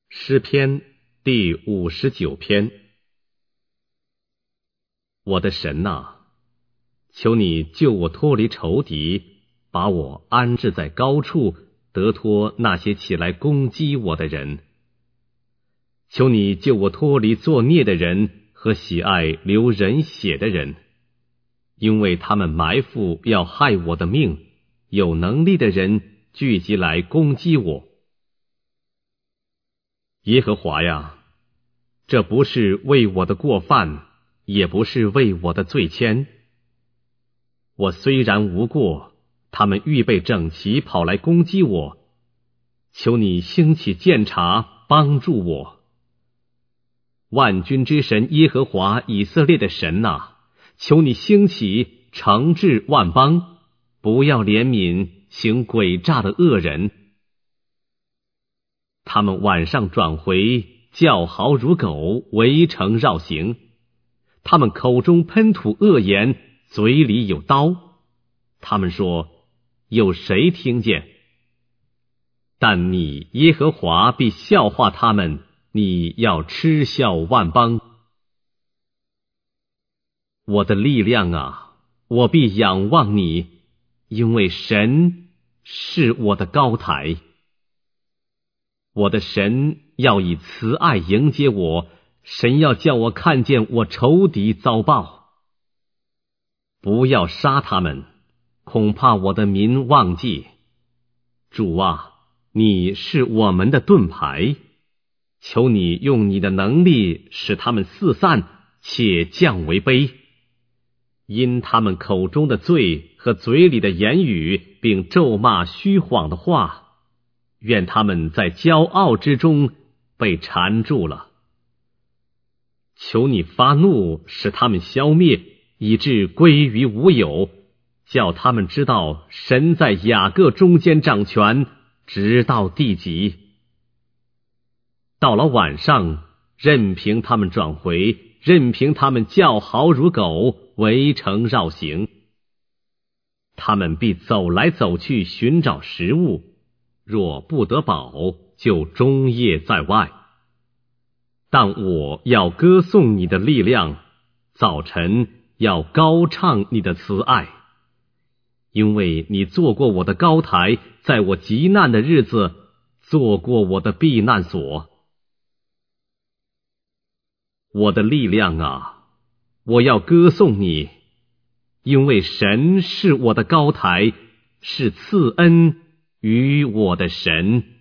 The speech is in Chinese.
诗篇第59篇。我的神哪，求你救我脱离仇敌，把我安置在高处，得脱那些起来攻击我的人。求你救我脱离作孽的人和喜爱流人血的人，因为他们埋伏要害我的命，有能力的人聚集来攻击我。耶和华呀，这不是为我的过犯，也不是为我的罪愆。我虽然无过，他们预备整齐跑来攻击我，求你兴起鉴察，帮助我。万军之神耶和华以色列的神哪，求你兴起惩治万邦，不要怜悯行诡诈的恶人。他们晚上转回，叫嚎如狗，围城绕行。他们口中喷吐恶言，嘴里有刀。他们说，有谁听见？但你耶和华必笑话他们，你要嗤笑万邦。我的力量啊，我必仰望你，因为神是我的高台。我的神要以慈爱迎接我，神要叫我看见我仇敌遭报。不要杀他们，恐怕我的民忘记。主啊，你是我们的盾牌，求你用你的能力使他们四散，且降为卑。因他们口中的罪和嘴里的言语，并咒骂虚谎的话，愿他们在骄傲之中被缠住了。求你发怒，使他们消灭，以致归于无有，叫他们知道神在雅各中间掌权，直到地极。到了晚上，任凭他们转回，任凭他们叫嚎如狗，围城绕行。他们必走来走去寻找食物，若不得饱，就终夜在外。但我要歌颂你的力量，早晨要高唱你的慈爱，因为你做过我的高台，在我极难的日子做过我的避难所。我的力量啊，我要歌颂你，因为神是我的高台，是赐恩于我的神。